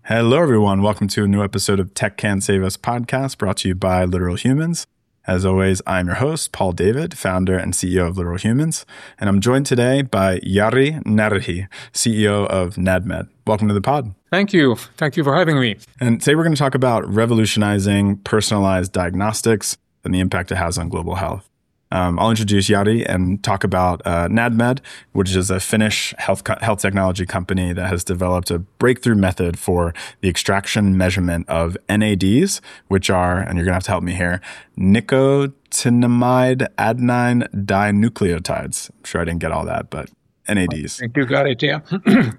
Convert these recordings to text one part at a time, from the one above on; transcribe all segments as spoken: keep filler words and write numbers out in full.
Hello, everyone. Welcome to a new episode of Tech Can't Save Us podcast, brought to you by Literal Humans. As always, I'm your host, Paul David, founder and C E O of Literal Humans, and I'm joined today by Jari Närhi, C E O of NADMED. Welcome to the pod. Thank you. Thank you for having me. And today we're going to talk about revolutionizing personalized diagnostics and the impact it has on global health. Um, I'll introduce Jari and talk about uh, NADMED, which is a Finnish health co- health technology company that has developed a breakthrough method for the extraction measurement of N A Ds, which are, and you're going to have to help me here, nicotinamide adenine dinucleotides. I'm sure I didn't get all that, but N A Ds. I think you got it, yeah.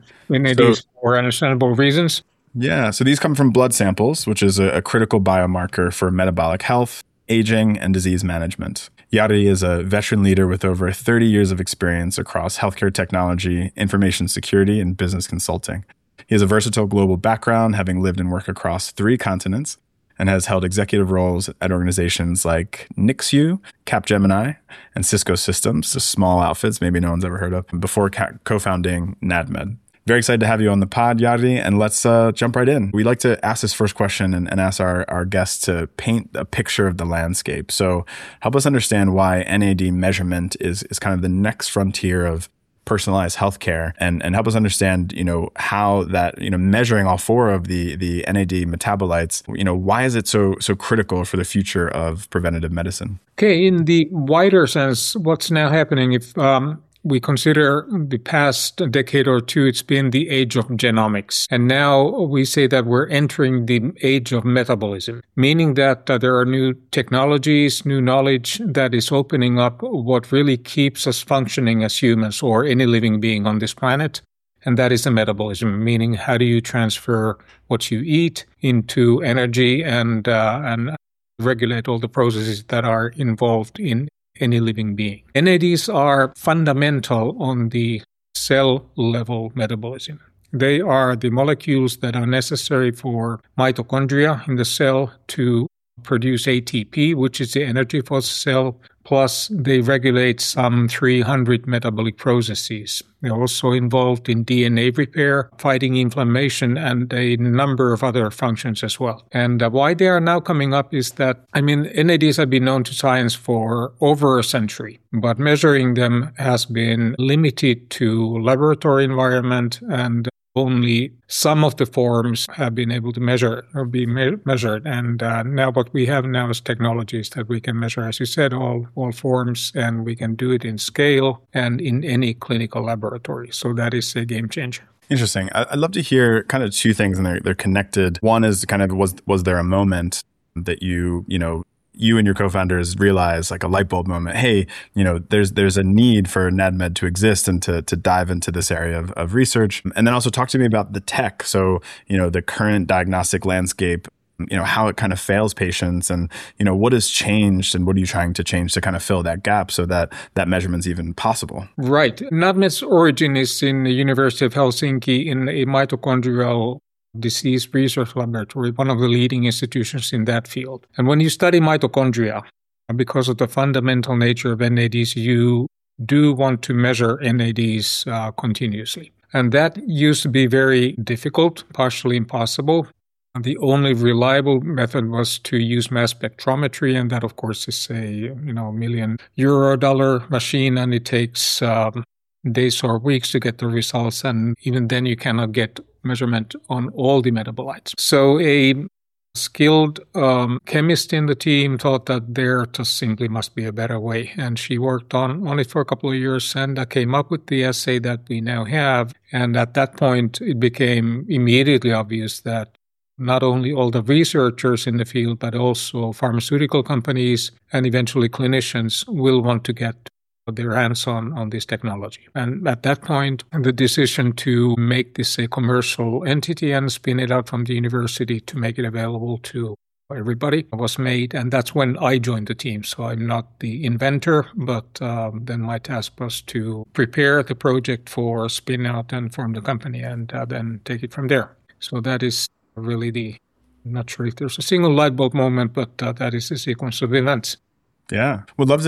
N A Ds so, for understandable reasons. Yeah, so these come from blood samples, which is a, a critical biomarker for metabolic health, aging, and disease management. Jari is a veteran leader with over thirty years of experience across healthcare technology, information security, and business consulting. He has a versatile global background, having lived and worked across three continents, and has held executive roles at organizations like N I C U, Capgemini, and Cisco Systems, so small outfits maybe no one's ever heard of, before co-founding NADMED. Very excited to have you on the pod, Jari, and let's uh, jump right in. We like to ask this first question and, and ask our, our guests to paint a picture of the landscape. So help us understand why N A D measurement is, is kind of the next frontier of personalized healthcare, and, and help us understand, you know, how that, you know, measuring all four of the, the N A D metabolites, you know, why is it so, so critical for the future of preventative medicine? Okay, in the wider sense, what's now happening if... Um, we consider the past decade or two, it's been the age of genomics. And now we say that we're entering the age of metabolism, meaning that uh, there are new technologies, new knowledge that is opening up what really keeps us functioning as humans or any living being on this planet. And that is the metabolism, meaning how do you transfer what you eat into energy and, uh, and regulate all the processes that are involved in any living being. N A Ds are fundamental on the cell level metabolism. They are the molecules that are necessary for mitochondria in the cell to produce A T P, which is the energy for the cell, plus they regulate some three hundred metabolic processes. They're also involved in D N A repair, fighting inflammation, and a number of other functions as well. And uh, why they are now coming up is that, I mean, N A Ds have been known to science for over a century, but measuring them has been limited to laboratory environment, and only some of the forms have been able to measure or be me- measured. And uh, now what we have now is technologies that we can measure, as you said, all, all forms, and we can do it in scale and in any clinical laboratory. So that is a game changer. Interesting. I'd love to hear kind of two things, and they're, they're connected. One is kind of, was was there a moment that you, you know, you and your co-founders realize, like a light bulb moment, hey, you know, there's there's a need for NADMED to exist and to to dive into this area of, of research. And then also talk to me about the tech. So, you know, the current diagnostic landscape, you know, how it kind of fails patients, and, you know, what has changed and what are you trying to change to kind of fill that gap so that that measurement's even possible? Right. NADMED's origin is in the University of Helsinki in a mitochondrial disease research laboratory, one of the leading institutions in that field. And when you study mitochondria, because of the fundamental nature of N A Ds, you do want to measure N A Ds uh, continuously. And that used to be very difficult, partially impossible. And the only reliable method was to use mass spectrometry, and that, of course, is a you know million euro dollar machine, and it takes um, days or weeks to get the results, and even then you cannot get measurement on all the metabolites. So a skilled um, chemist in the team thought that there just simply must be a better way, and she worked on, on it for a couple of years and uh, came up with the assay that we now have. And at that point, it became immediately obvious that not only all the researchers in the field, but also pharmaceutical companies and eventually clinicians will want to get their hands on, on this technology. And at that point, the decision to make this a commercial entity and spin it out from the university to make it available to everybody was made. And that's when I joined the team. So I'm not the inventor, but um, then my task was to prepare the project for spin out and form the company, and uh, then take it from there. So that is really the, I'm not sure if there's a single light bulb moment, but uh, that is the sequence of events. Yeah. Would love to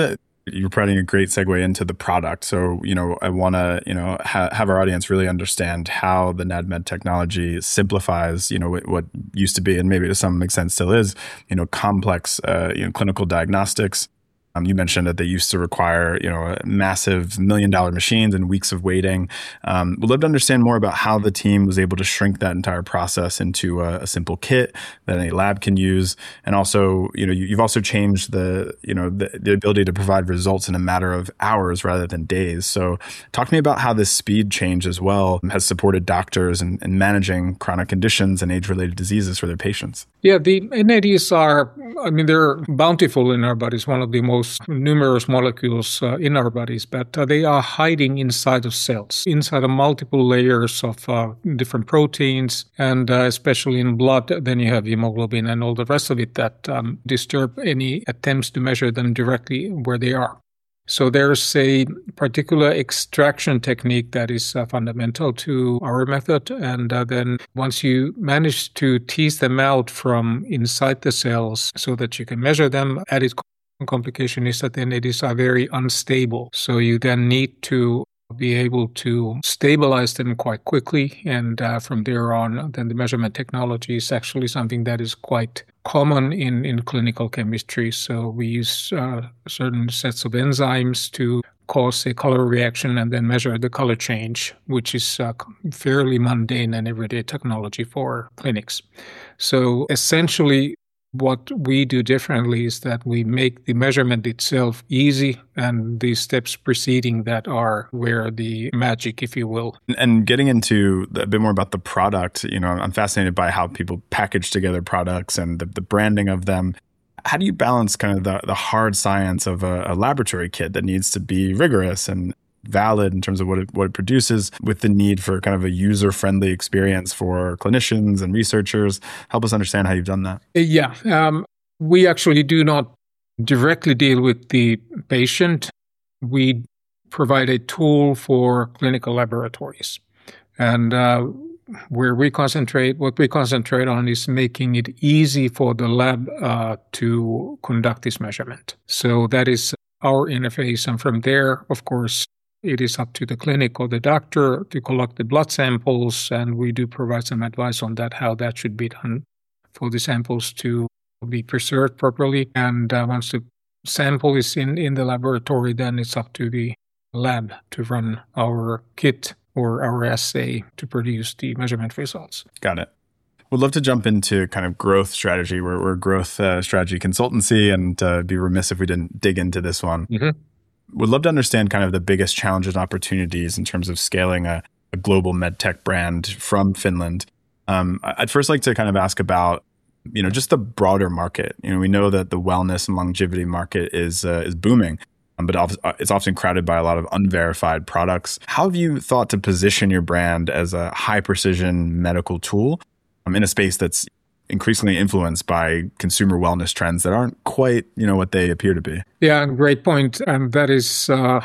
You're providing a great segue into the product. So, you know, I want to, you know, ha- have our audience really understand how the NADMED technology simplifies, you know, what, what used to be, and maybe to some extent still is, you know, complex, uh, you know, clinical diagnostics. Um, you mentioned that they used to require, you know, massive million-dollar machines and weeks of waiting. Um, we'd love to understand more about how the team was able to shrink that entire process into a, a simple kit that any lab can use, and also, you know, you, you've also changed the, you know, the, the ability to provide results in a matter of hours rather than days. So, talk to me about how this speed change as well has supported doctors in, in managing chronic conditions and age-related diseases for their patients. Yeah, the N A Ds are, I mean, they're bountiful in our bodies, one of the most numerous molecules uh, in our bodies, but uh, they are hiding inside of cells, inside of multiple layers of uh, different proteins, and uh, especially in blood, then you have hemoglobin and all the rest of it that um, disturb any attempts to measure them directly where they are. So there's a particular extraction technique that is uh, fundamental to our method. And uh, then once you manage to tease them out from inside the cells so that you can measure them, added complication is that the N A Ds are very unstable. So you then need to be able to stabilize them quite quickly. And uh, from there on, then the measurement technology is actually something that is quite common in, in clinical chemistry. So we use uh, certain sets of enzymes to cause a color reaction and then measure the color change, which is uh, fairly mundane and everyday technology for clinics. So essentially, what we do differently is that we make the measurement itself easy, and the steps preceding that are where the magic, if you will. And getting into a bit more about the product, you know, I'm fascinated by how people package together products and the, the branding of them. How do you balance kind of the, the hard science of a, a laboratory kit that needs to be rigorous and valid in terms of what it, what it produces with the need for kind of a user-friendly experience for clinicians and researchers? Help us understand how you've done that. Yeah, um, we actually do not directly deal with the patient. We provide a tool for clinical laboratories. And uh, where we concentrate, what we concentrate on is making it easy for the lab uh, to conduct this measurement. So that is our interface. And from there, of course, it is up to the clinic or the doctor to collect the blood samples, and we do provide some advice on that, how that should be done for the samples to be preserved properly. And uh, once the sample is in, in the laboratory, then it's up to the lab to run our kit or our assay to produce the measurement results. Got it. We'd love to jump into kind of growth strategy. We're, we're a growth uh, strategy consultancy, and uh, be remiss if we didn't dig into this one. Mm-hmm. Would love to understand kind of the biggest challenges and opportunities in terms of scaling a, a global medtech brand from Finland. Um, I'd first like to kind of ask about, you know, just the broader market. You know, we know that the wellness and longevity market is uh, is booming, um, but it's often crowded by a lot of unverified products. How have you thought to position your brand as a high precision medical tool um, in a space that's increasingly influenced by consumer wellness trends that aren't quite, you know, what they appear to be? Yeah, great point. And that is uh,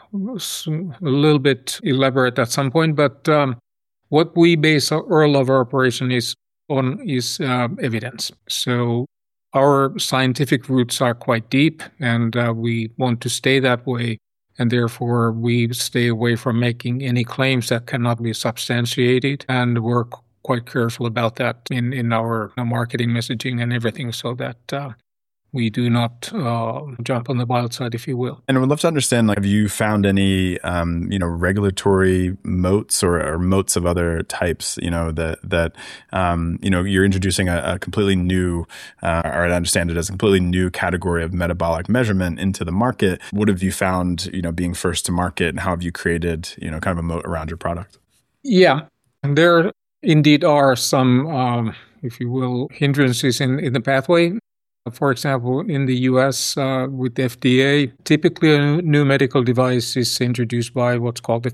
a little bit elaborate at some point, but um, what we base all of our operation is on is uh, evidence. So our scientific roots are quite deep, and uh, we want to stay that way. And therefore, we stay away from making any claims that cannot be substantiated, and work quite careful about that in, in our marketing messaging and everything, so that uh, we do not uh, jump on the wild side, if you will. And I would love to understand, like, have you found any, um, you know, regulatory moats or, or moats of other types, you know, that, that um, you know, you're introducing a, a completely new, uh, or I understand it as a completely new category of metabolic measurement into the market. What have you found, you know, being first to market, and how have you created, you know, kind of a moat around your product? Yeah, and there indeed are some, um, if you will, hindrances in, in the pathway. For example, in the U S, uh, with the F D A, typically a new medical device is introduced by what's called the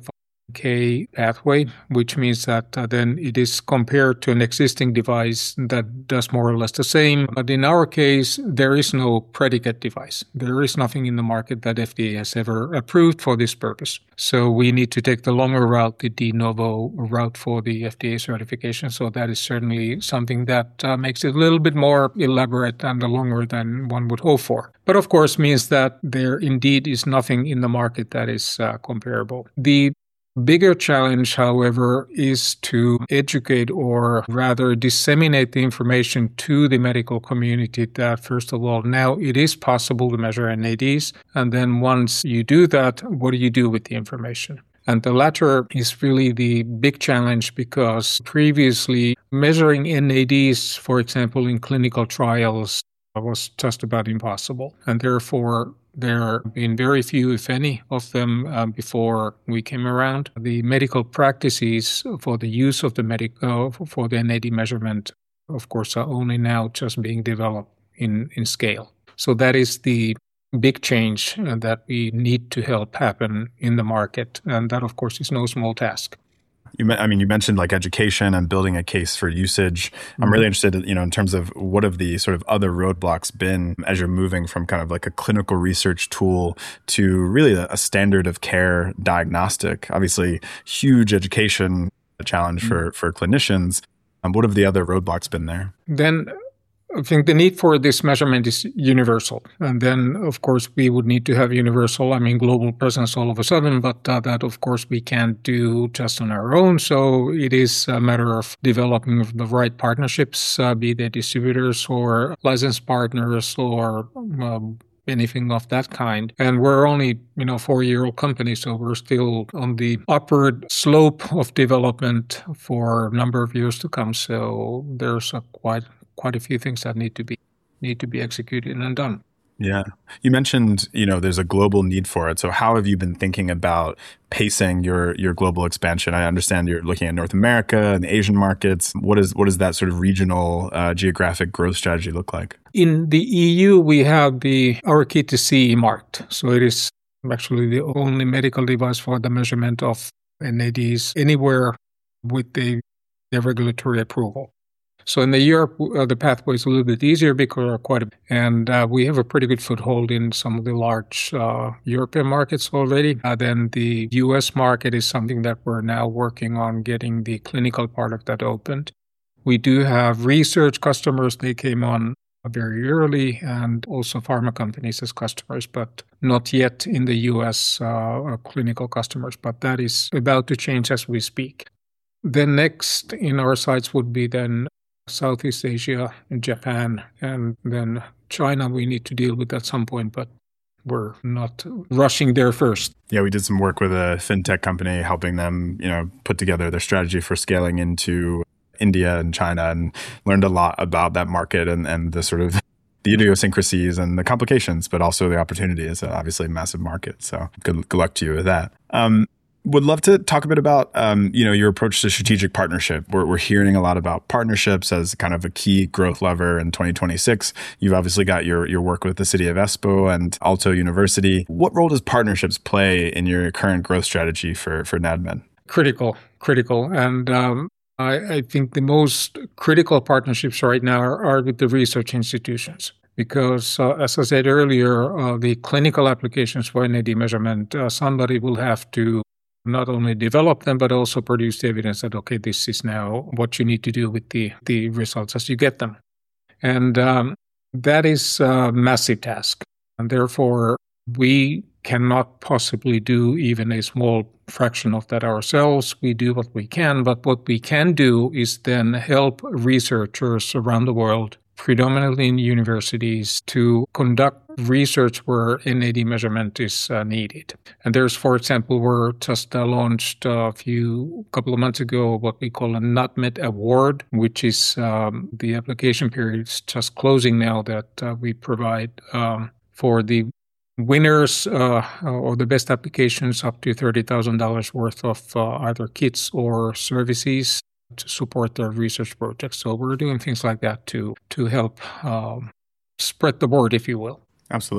K pathway, which means that uh, then it is compared to an existing device that does more or less the same. But in our case, there is no predicate device. There is nothing in the market that F D A has ever approved for this purpose. So we need to take the longer route, the de novo route for the F D A certification. So that is certainly something that uh, makes it a little bit more elaborate and longer than one would hope for. But of course means that there indeed is nothing in the market that is uh, comparable. The bigger challenge, however, is to educate or rather disseminate the information to the medical community that, first of all, now it is possible to measure N A Ds. And then once you do that, what do you do with the information? And the latter is really the big challenge because previously measuring N A Ds, for example, in clinical trials was just about impossible. And therefore, there have been very few, if any, of them uh, before we came around. The medical practices for the use of the medic- uh, for the N A D measurement, of course, are only now just being developed in, in scale. So that is the big change uh, that we need to help happen in the market. And that, of course, is no small task. You, I mean, you mentioned like education and building a case for usage. I'm mm-hmm. really interested, you know, in terms of what have the sort of other roadblocks been as you're moving from kind of like a clinical research tool to really a, a standard of care diagnostic. Obviously, huge education challenge mm-hmm. for for clinicians. Um, what have the other roadblocks been there? Then I think the need for this measurement is universal. And then, of course, we would need to have universal, I mean, global presence all of a sudden, but uh, that, of course, we can't do just on our own. So it is a matter of developing the right partnerships, uh, be they distributors or licensed partners or um, anything of that kind. And we're only, you know, four-year-old company, so we're still on the upward slope of development for a number of years to come. So there's a quite quite a few things that need to be need to be executed and done. Yeah. You mentioned, you know, there's a global need for it. So how have you been thinking about pacing your your global expansion? I understand you're looking at North America and the Asian markets. What is what does that sort of regional uh, geographic growth strategy look like? In the E U, we have the our kit is C E marked. So it is actually the only medical device for the measurement of N A Ds anywhere with the, the regulatory approval. So in the Europe, uh, the pathway is a little bit easier because we're quite a, and uh, we have a pretty good foothold in some of the large uh, European markets already. Uh, then the U S market is something that we're now working on getting the clinical part of that opened. We do have research customers. They came on very early, and also pharma companies as customers, but not yet in the U S uh, clinical customers. But that is about to change as we speak. Then next in our sights would be then Southeast Asia, Japan, and then China. We need to deal with at some point, but we're not rushing there first. Yeah, we did some work with a fintech company, helping them, you know, put together their strategy for scaling into India and China, and learned a lot about that market and, and the sort of the idiosyncrasies and the complications, but also the opportunity. Is obviously a massive market. So good, good luck to you with that. Um, Would love to talk a bit about, um, you know, your approach to strategic partnership. We're, we're hearing a lot about partnerships as kind of a key growth lever in twenty twenty-six. You've obviously got your, your work with the City of Espoo and Aalto University. What role does partnerships play in your current growth strategy for, for NADMED? Critical, critical. And um, I, I think the most critical partnerships right now are, are with the research institutions. Because, uh, as I said earlier, uh, the clinical applications for N A D measurement, uh, somebody will have to not only develop them, but also produce the evidence that, okay, this is now what you need to do with the, the results as you get them. And um, that is a massive task. And therefore, we cannot possibly do even a small fraction of that ourselves. We do what we can, but what we can do is then help researchers around the world, predominantly in universities, to conduct research where N A D measurement is uh, needed. And there's, for example, we're just uh, launched a few couple of months ago what we call a NADMED Award, which is um, the application period is just closing now, that uh, we provide um, for the winners uh, or the best applications up to thirty thousand dollars worth of uh, either kits or services to support their research projects. So we're doing things like that to to help um, spread the word, if you will. Absolutely.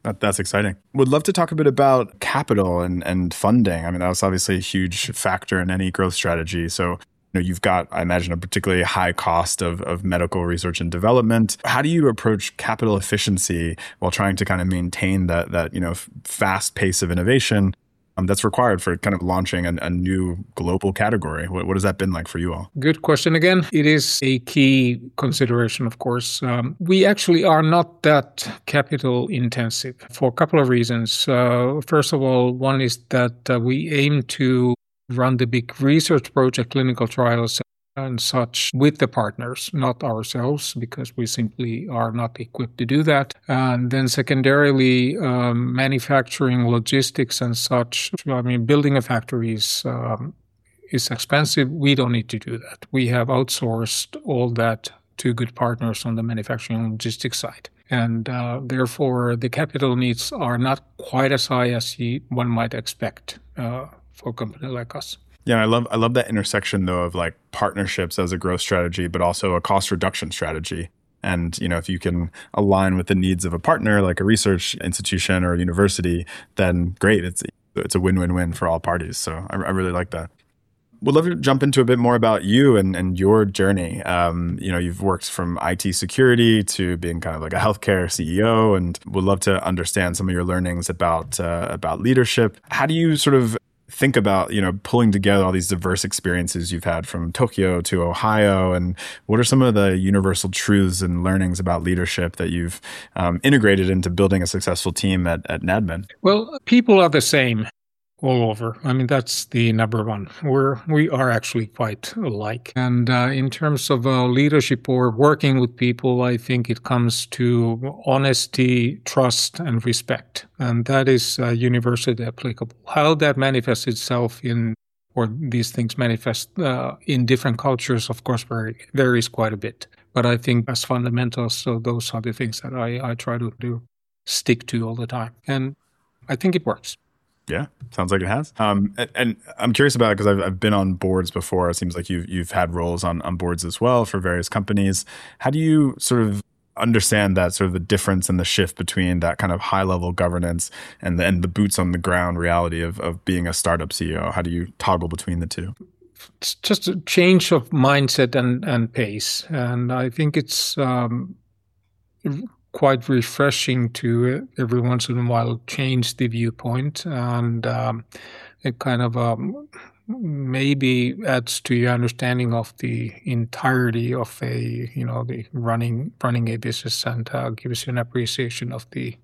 That, that's exciting. Would love to talk a bit about capital and, and funding. I mean, that was obviously a huge factor in any growth strategy. So, you know, you've got, I imagine, a particularly high cost of, of medical research and development. How do you approach capital efficiency while trying to kind of maintain that, that you know, fast pace of innovation Um, that's required for kind of launching a, a new global category? What, what has that been like for you all? Good question again. It is a key consideration, of course. Um, we actually are not that capital intensive for a couple of reasons. Uh, first of all, one is that uh, we aim to run the big research project, clinical trials, and such with the partners, not ourselves, because we simply are not equipped to do that. And then secondarily, um, manufacturing, logistics and such, I mean, building a factory is, um, is expensive. We don't need to do that. We have outsourced all that to good partners on the manufacturing and logistics side. And uh, therefore, the capital needs are not quite as high as he, one might expect uh, for a company like us. Yeah, I love I love that intersection though of like partnerships as a growth strategy, but also a cost reduction strategy. And you know, if you can align with the needs of a partner like a research institution or a university, then great. It's it's a win-win-win for all parties. So I, I really like that. Would love to jump into a bit more about you and, and your journey. Um, you know, you've worked from I T security to being kind of like a healthcare C E O, and would love to understand some of your learnings about uh, about leadership. How do you sort of think about, you know, pulling together all these diverse experiences you've had from Tokyo to Ohio, and what are some of the universal truths and learnings about leadership that you've um, integrated into building a successful team at, at NADMed? Well, people are the same all over. I mean, that's the number one. We're, we are actually quite alike. And uh, in terms of uh, leadership or working with people, I think it comes to honesty, trust, and respect. And that is uh, universally applicable. How that manifests itself in, or these things manifest uh, in different cultures, of course, vary, varies quite a bit. But I think as fundamentals, so those are the things that I, I try to do, stick to all the time. And I think it works. Yeah, sounds like it has. Um, and, and I'm curious about it because I've, I've been on boards before. It seems like you've, you've had roles on, on boards as well for various companies. How do you sort of understand that sort of the difference and the shift between that kind of high level governance and the, and the boots on the ground reality of, of being a startup C E O? How do you toggle between the two? It's just a change of mindset and, and pace. And I think it's um, quite refreshing to every once in a while change the viewpoint, and um, it kind of um, maybe adds to your understanding of the entirety of a, you know, the running running a business, and uh, gives you an appreciation of the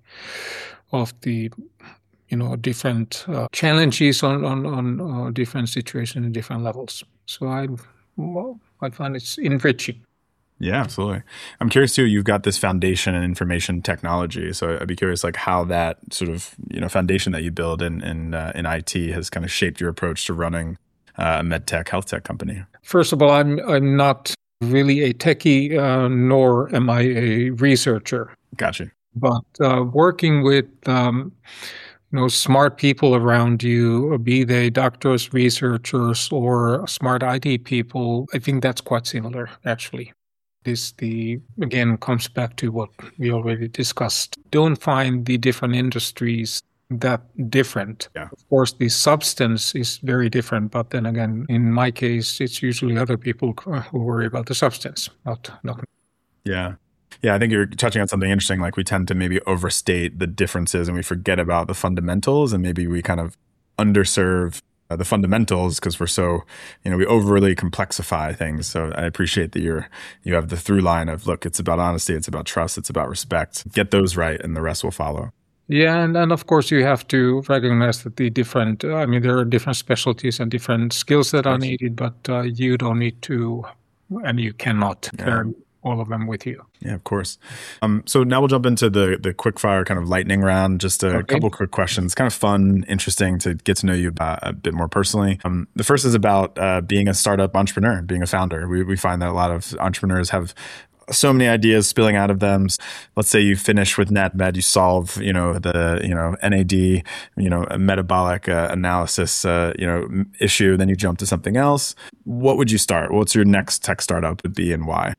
of the you know different uh, challenges on on on uh, different situations and different levels. So I well, I find it's enriching. Yeah, absolutely. I'm curious too, you've got this foundation in information technology. So I'd be curious like how that sort of, you know, foundation that you build in in, uh, in I T has kind of shaped your approach to running uh, a med tech, health tech company. First of all, I'm I'm not really a techie, uh, nor am I a researcher. Gotcha. But uh, working with um, you know smart people around you, be they doctors, researchers, or smart I T people, I think that's quite similar, actually. This the again comes back to what we already discussed. Don't find the different industries that different. Yeah. Of course, the substance is very different, but then again, in my case, it's usually other people who worry about the substance, not not. Yeah. Yeah, I think you're touching on something interesting. Like we tend to maybe overstate the differences and we forget about the fundamentals, and maybe we kind of underserve Uh, the fundamentals because we're so, you know, we overly complexify things. So I appreciate that you're, you have the through line of, look, it's about honesty, it's about trust, it's about respect. Get those right and the rest will follow. Yeah, and, and of course you have to recognize that the different, I mean, there are different specialties and different skills that are needed, but uh, you don't need to, and you cannot Yeah. carry all of them with you. Yeah, of course. Um, so now we'll jump into the the quick fire kind of lightning round. Just a Okay. couple quick questions, kind of fun, interesting to get to know you about a bit more personally. Um, the first is about uh, being a startup entrepreneur, being a founder. We we find that a lot of entrepreneurs have so many ideas spilling out of them. Let's say you finish with NADMed, you solve, you know, the, you know, N A D, you know, a metabolic uh, analysis, uh, you know, issue. Then you jump to something else. What would you start? What's your next tech startup would be and why?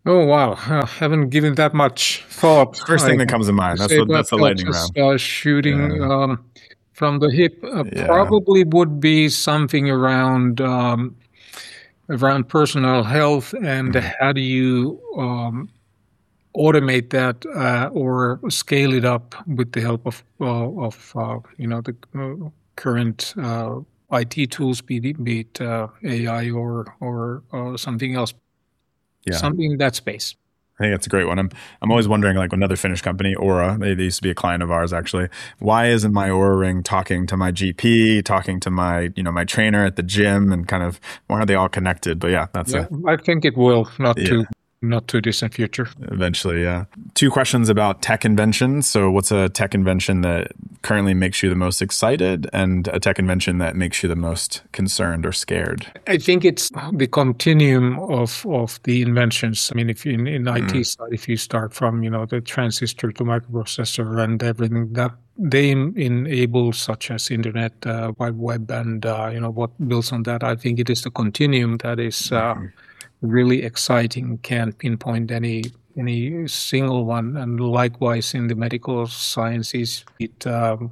Oh, wow. I haven't given that much thought. First thing I, that comes to mind. That's, what, that's the lightning just, round. Uh, shooting yeah. um, from the hip uh, yeah. probably would be something around um, around personal health and mm-hmm. how do you um, automate that uh, or scale it up with the help of uh, of uh, you know the uh, current uh, I T tools, be it, be it uh, A I or or uh, something else. Yeah. Something in that space. I think that's a great one. I'm I'm always wondering, like another Finnish company, Aura, they, they used to be a client of ours actually. Why isn't my Aura Ring talking to my G P, talking to my, you know, my trainer at the gym, and kind of why are they all connected? But yeah, that's yeah, a, I think it will, not yeah. too not too distant future. Eventually, yeah. Two questions about tech inventions. So what's a tech invention that currently makes you the most excited, and a tech invention that makes you the most concerned or scared? I think it's the continuum of, of the inventions. I mean, if you, in, in I T mm. side, if you start from, you know, the transistor to microprocessor and everything that they enable, such as internet, uh, wide web, and, uh, you know, what builds on that, I think it is the continuum that is uh, mm-hmm. really exciting. Can't pinpoint any any single one. And likewise in the medical sciences, it um,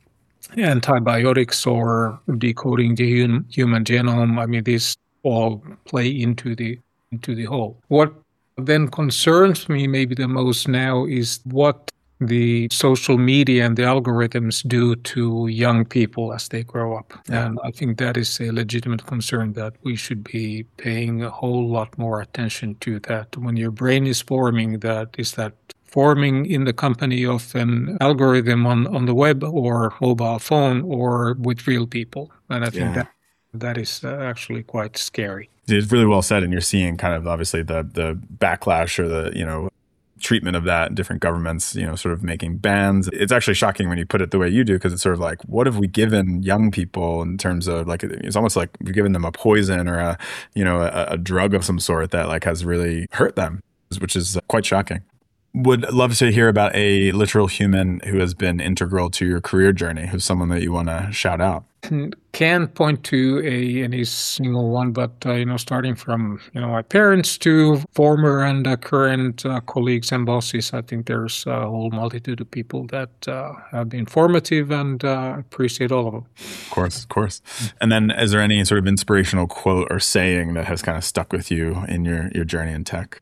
antibiotics or decoding the human, human genome. I mean, these all play into the into the whole. What then concerns me maybe the most now is what the social media and the algorithms do to young people as they grow up. Yeah. And I think that is a legitimate concern that we should be paying a whole lot more attention to that. When your brain is forming, that is that forming in the company of an algorithm on, on the web or mobile phone or with real people. And I think yeah. that that is uh, actually quite scary. It's really well said. And you're seeing kind of obviously the the backlash or the, you know, treatment of that in different governments, you know, sort of making bans. It's actually shocking when you put it the way you do, because it's sort of like, what have we given young people in terms of like, it's almost like we've given them a poison or a, you know, a, a drug of some sort that like has really hurt them, which is quite shocking. Would love to hear about a literal human who has been integral to your career journey, who's someone that you want to shout out. Can't point to a any single one, but uh, you know, starting from you know my parents to former and uh, current uh, colleagues and bosses, I think there's a whole multitude of people that uh, have been formative, and uh, appreciate all of them. Of course, of course. And then, is there any sort of inspirational quote or saying that has kind of stuck with you in your your journey in tech?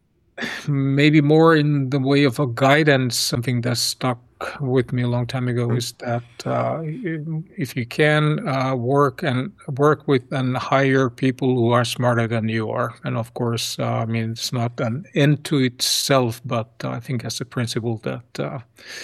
Maybe more in the way of a guidance. Something that stuck with me a long time ago is that uh, if you can uh, work and work with and hire people who are smarter than you are, and of course, uh, I mean it's not an end to itself, but uh, I think as a principle that uh,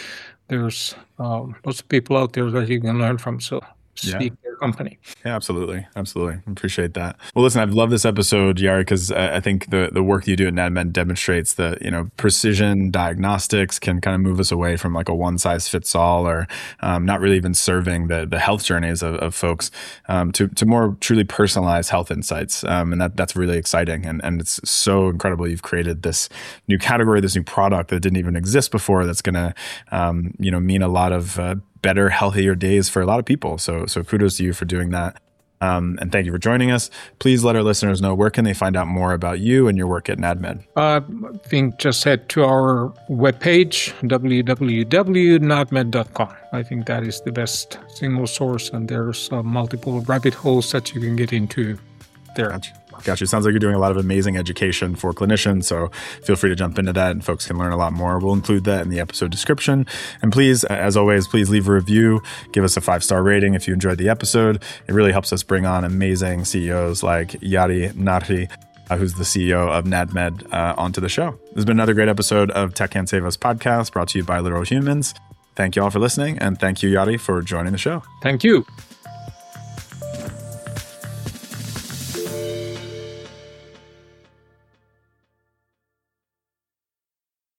there's uh, lots of people out there that you can learn from. So. Seek yeah. their company. Yeah, absolutely. Absolutely. Appreciate that. Well, listen, I've loved this episode, Jari, because I think the, the work you do at NADMed demonstrates that, you know, precision diagnostics can kind of move us away from like a one size fits all, or um, not really even serving the the health journeys of, of folks um, to, to more truly personalized health insights. Um, and that that's really exciting. And, and it's so incredible you've created this new category, this new product that didn't even exist before, that's going to, um, you know, mean a lot of uh, better, healthier days for a lot of people. So, so kudos to you for doing that. Um, and thank you for joining us. Please let our listeners know, where can they find out more about you and your work at NADMed? Uh, I think just head to our webpage, w w w dot nadmed dot com. I think that is the best single source, and there's uh, multiple rabbit holes that you can get into there. Gotcha. Gotcha. Sounds like you're doing a lot of amazing education for clinicians, so feel free to jump into that and folks can learn a lot more. We'll include that in the episode description. And please, as always, please leave a review, give us a five-star rating if you enjoyed the episode. It really helps us bring on amazing C E Os like Jari Narhi, uh, who's the C E O of NADMed, uh, onto the show. This has been another great episode of Tech Can't Save Us podcast, brought to you by Literal Humans. Thank you all for listening, and thank you, Jari, for joining the show. Thank you.